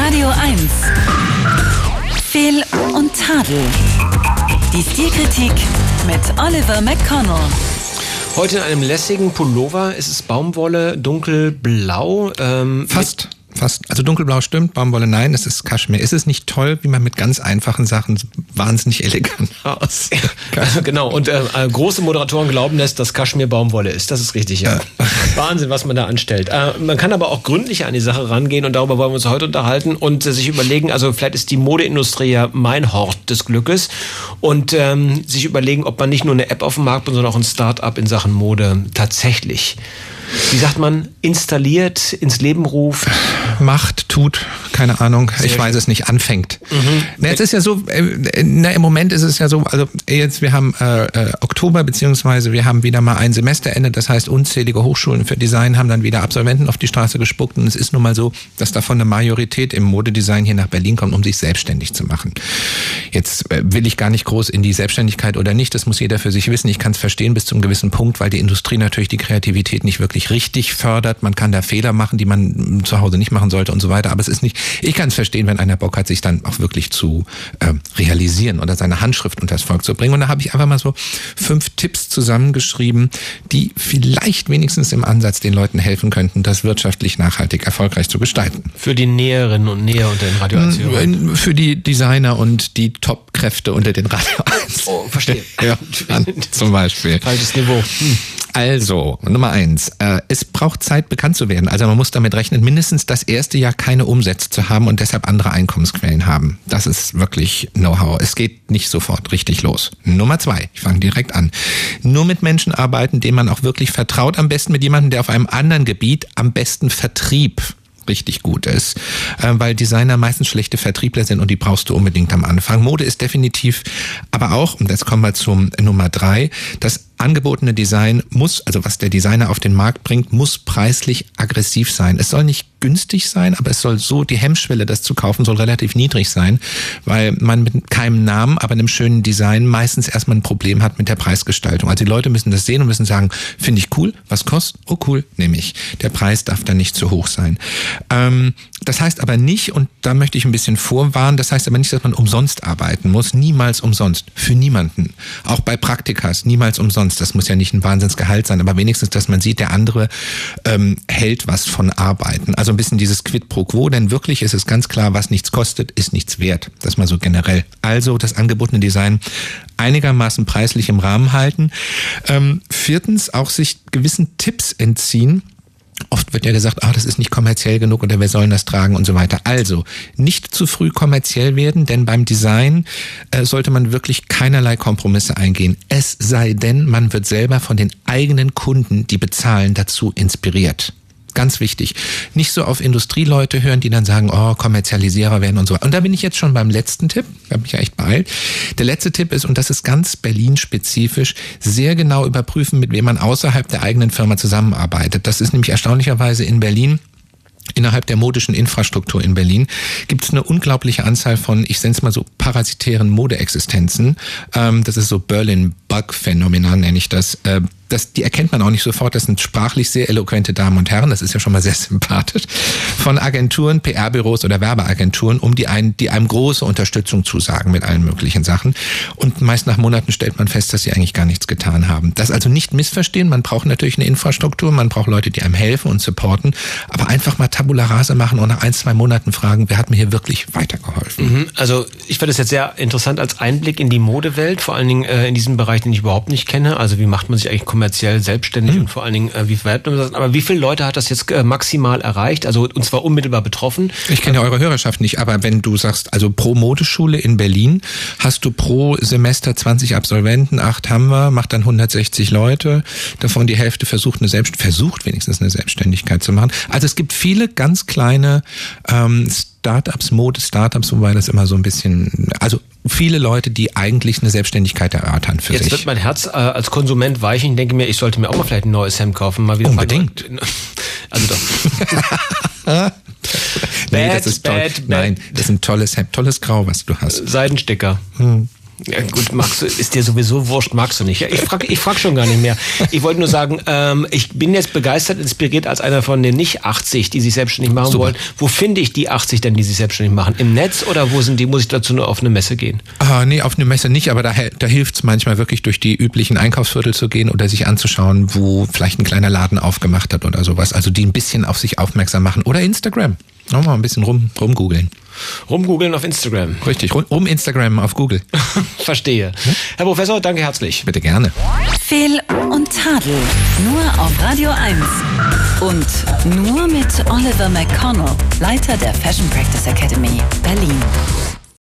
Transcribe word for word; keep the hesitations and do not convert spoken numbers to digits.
Radio eins. Fehl und Tadel. Die Stilkritik mit Oliver McConnell. Heute in einem lässigen Pullover. Ist es Baumwolle, dunkelblau? Ähm, Fast. Fast. Also dunkelblau stimmt, Baumwolle nein, es ist Kaschmir. Ist es nicht toll, wie man mit ganz einfachen Sachen wahnsinnig elegant aus? Ja, genau. Und äh, große Moderatoren glauben lässt, dass Kaschmir Baumwolle ist. Das ist richtig, ja. Äh. Wahnsinn, was man da anstellt. Äh, man kann aber auch gründlicher an die Sache rangehen und darüber wollen wir uns heute unterhalten und äh, sich überlegen, also vielleicht ist die Modeindustrie ja mein Hort des Glückes und ähm, sich überlegen, ob man nicht nur eine App auf den Markt bringt, sondern auch ein Start-up in Sachen Mode tatsächlich, wie sagt man, installiert, ins Leben ruft. Macht, tut, keine Ahnung, Sehr ich weiß es nicht, anfängt. Mhm. Na, es ist ja so, äh, na, im Moment ist es ja so, also jetzt, wir haben äh, äh, Oktober, beziehungsweise wir haben wieder mal ein Semesterende, das heißt, unzählige Hochschulen für Design haben dann wieder Absolventen auf die Straße gespuckt und es ist nun mal so, dass davon eine Majorität im Modedesign hier nach Berlin kommt, um sich selbstständig zu machen. Jetzt äh, will ich gar nicht groß in die Selbstständigkeit oder nicht, das muss jeder für sich wissen, ich kann es verstehen bis zu einem gewissen Punkt, weil die Industrie natürlich die Kreativität nicht wirklich richtig fördert, man kann da Fehler machen, die man zu Hause nicht machen sollte und so weiter, aber es ist nicht, ich kann es verstehen, wenn einer Bock hat, sich dann auch wirklich zu äh, realisieren oder seine Handschrift unter das Volk zu bringen und da habe ich einfach mal so fünf Tipps zusammengeschrieben, die vielleicht wenigstens im Ansatz den Leuten helfen könnten, das wirtschaftlich nachhaltig erfolgreich zu gestalten. Für die Näherinnen und Näher unter den Radioanziehern? Für die Designer und die Top-Kräfte unter den Radio eins. Oh, verstehe. Ja, zum Beispiel. Falsches Niveau. Hm. Also, Nummer eins, äh, es braucht Zeit, bekannt zu werden. Also man muss damit rechnen, mindestens das erste Jahr keine Umsätze zu haben und deshalb andere Einkommensquellen haben. Das ist wirklich Know-how. Es geht nicht sofort richtig los. Nummer zwei, ich fange direkt an. Nur mit Menschen arbeiten, denen man auch wirklich vertraut. Am besten mit jemandem, der auf einem anderen Gebiet, am besten Vertrieb richtig gut ist, weil Designer meistens schlechte Vertriebler sind und die brauchst du unbedingt am Anfang. Mode ist definitiv, aber auch, und jetzt kommen wir zum Nummer drei, das angebotene Design muss, also was der Designer auf den Markt bringt, muss preislich aggressiv sein. Es soll nicht günstig sein, aber es soll so, die Hemmschwelle, das zu kaufen, soll relativ niedrig sein, weil man mit keinem Namen, aber einem schönen Design meistens erstmal ein Problem hat mit der Preisgestaltung. Also die Leute müssen das sehen und müssen sagen, finde ich cool, was kostet? Oh cool, nehme ich. Der Preis darf dann nicht zu hoch sein. Ähm, das heißt aber nicht, und da möchte ich ein bisschen vorwarnen, das heißt aber nicht, dass man umsonst arbeiten muss. Niemals umsonst. Für niemanden. Auch bei Praktikas, niemals umsonst. Das muss ja nicht ein Wahnsinnsgehalt sein, aber wenigstens, dass man sieht, der andere ähm, hält was von Arbeiten. Also ein bisschen dieses Quid pro quo, denn wirklich ist es ganz klar, was nichts kostet, ist nichts wert. Das mal so generell. Also das angebotene Design einigermaßen preislich im Rahmen halten. Ähm, viertens, auch sich gewissen Tipps entziehen. Oft wird ja gesagt, ah, das ist nicht kommerziell genug oder wer soll das tragen und so weiter. Also nicht zu früh kommerziell werden, denn beim Design äh, sollte man wirklich keinerlei Kompromisse eingehen. Es sei denn, man wird selber von den eigenen Kunden, die bezahlen, dazu inspiriert. Ganz wichtig. Nicht so auf Industrieleute hören, die dann sagen, oh, Kommerzialisierer werden und so weiter. Und da bin ich jetzt schon beim letzten Tipp. Ich habe mich ja echt beeilt. Der letzte Tipp ist, und das ist ganz Berlin-spezifisch, sehr genau überprüfen, mit wem man außerhalb der eigenen Firma zusammenarbeitet. Das ist nämlich erstaunlicherweise in Berlin. Innerhalb der modischen Infrastruktur in Berlin gibt es eine unglaubliche Anzahl von, ich nenne es mal so, parasitären Modeexistenzen. Das ist so Berlin-Bug-Phänomenon, nenne ich das. Das, die erkennt man auch nicht sofort, das sind sprachlich sehr eloquente Damen und Herren, das ist ja schon mal sehr sympathisch, von Agenturen, P R-Büros oder Werbeagenturen, um die, ein, die einem große Unterstützung zusagen mit allen möglichen Sachen. Und meist nach Monaten stellt man fest, dass sie eigentlich gar nichts getan haben. Das also nicht missverstehen, man braucht natürlich eine Infrastruktur, man braucht Leute, die einem helfen und supporten, aber einfach mal Tabula Rasa machen und nach ein, zwei Monaten fragen, wer hat mir hier wirklich weitergeholfen. Also ich fand das jetzt sehr interessant als Einblick in die Modewelt, vor allen Dingen äh, in diesem Bereich, den ich überhaupt nicht kenne. Also wie macht man sich eigentlich kommerziell selbstständig hm. und vor allen Dingen, äh, wie verwertet man das? Aber wie viele Leute hat das jetzt äh, maximal erreicht? Also und zwar unmittelbar betroffen? Ich kenne ja eure Hörerschaft nicht, aber wenn du sagst, also pro Modeschule in Berlin hast du pro Semester zwanzig Absolventen, acht haben wir, macht dann hundertsechzig Leute, davon die Hälfte versucht eine Selbst versucht wenigstens eine Selbstständigkeit zu machen. Also es gibt viele ganz kleine ähm, Startups, Mode-Startups, wobei das immer so ein bisschen, also viele Leute, die eigentlich eine Selbstständigkeit erörtern für Jetzt sich. Jetzt wird mein Herz äh, als Konsument weichen. Ich denke mir, ich sollte mir auch mal vielleicht ein neues Hemd kaufen. Mal wieder Unbedingt. Also doch. Nee, bad, das ist toll. bad, Nein, das ist ein tolles Hemd, tolles Grau, was du hast. Seidensticker. Hm. Ja, gut, magst du, ist dir sowieso wurscht, magst du nicht. Ich frage ich frag schon gar nicht mehr. Ich wollte nur sagen, ähm, ich bin jetzt begeistert, inspiriert als einer von den nicht achtzig, die sich selbstständig machen Super. wollen. Wo finde ich die achtzig denn, die sich selbstständig machen? Im Netz oder wo sind die? Muss ich dazu nur auf eine Messe gehen? Ah, nee, auf eine Messe nicht, aber da, da hilft es manchmal wirklich, durch die üblichen Einkaufsviertel zu gehen oder sich anzuschauen, wo vielleicht ein kleiner Laden aufgemacht hat oder sowas. Also die ein bisschen auf sich aufmerksam machen. Oder Instagram. Nochmal ein bisschen rum, rumgoogeln. Rumgoogeln auf Instagram. Richtig, rum Instagram auf Google. Verstehe. Hm? Herr Professor, danke herzlich. Bitte gerne. Fehl und Tadel. Nur auf Radio eins. Und nur mit Oliver McConnell, Leiter der Fashion Practice Academy, Berlin.